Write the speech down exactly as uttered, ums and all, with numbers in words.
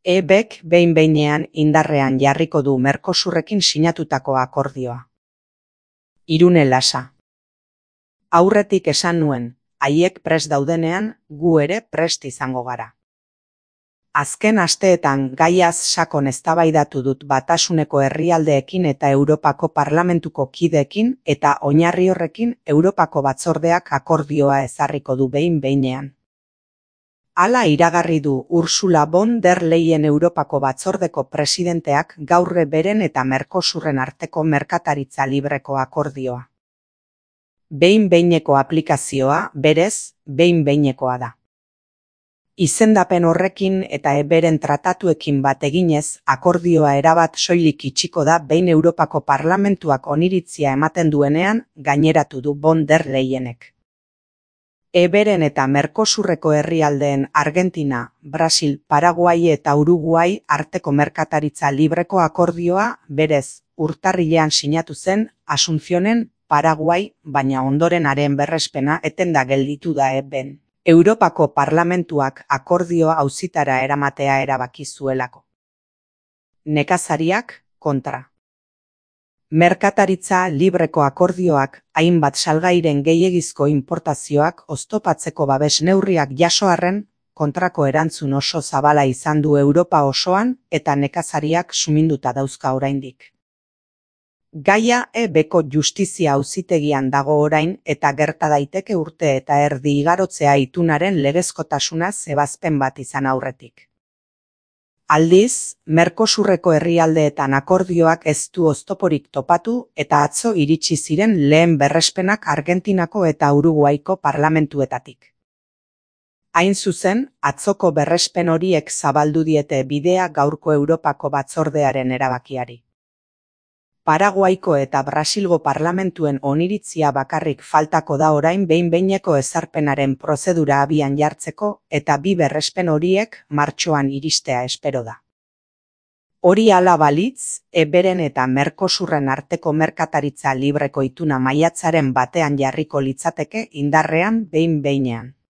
E Bk behin-behinean indarrean jarriko du Mercosurrekin sinatutako akordioa. Irune Lasa. Aurretik esan nuen, haiek prest daudenean, gu ere prest izango gara. Azken asteetan gaiaz sakon eztabaidatu dut Batasuneko herrialdeekin eta Europako Parlamentuko kideekin eta oinarri horrekin Europako Batzordeak akordioa ezarriko du behin-behinean. Hala iragarri du Ursula von der Leyen Europako Batzordeko presidenteak gaurre beren eta Mercosurren arteko merkataritza libreko akordioa. Behin-behineko aplikazioa, berez, behin-behinekoa da. Izendapen horrekin eta eberen tratatuekin bat eginez, akordioa erabat soilik itxiko da behin Europako Parlamentuak oniritzia ematen duenean, gaineratu du von der Leyenek. Eberen eta Mercosurreko herrialdeen Argentina, Brasil, Paraguai eta Uruguai arteko merkataritza libreko akordioa, berez, urtarrilean sinatu zen, Asuncionen, Paraguai, baina ondoren haren berrespena etenda gelditu da eben. Europako Parlamentuak akordioa auzitara eramatea erabaki zuelako. Nekazariak kontra. Merkataritza libreko akordioak hainbat salgairen gehiegizko inportazioak oztopatzeko babes neurriak jaso arren, kontrako erantzun oso zabala izan du Europa osoan eta nekazariak suminduta dauzka oraindik. Gaia E Bko justizia auzitegian dago orain eta gerta daiteke urte eta erdi igarotzea itunaren legezkotasunaz ebazpen bat izan aurretik. Aldiz, Mercosurreko herrialdeetan akordioak ez du oztoporik topatu eta atzo iritsi ziren lehen berrespenak Argentinako eta Uruguaiko parlamentuetatik. Hain zuzen, atzoko berrespen horiek zabaldu diete bidea gaurko Europako Batzordearen erabakiari. Paraguaiko eta Brasilgo parlamentuen oniritzia bakarrik faltako da orain behin-behineko ezarpenaren prozedura abian jartzeko eta bi berrespen horiek martxoan iristea espero da. Hori hala balitz, eberen eta Mercosurren arteko merkataritza libreko ituna maiatzaren batean jarriko litzateke indarrean behin-behinean.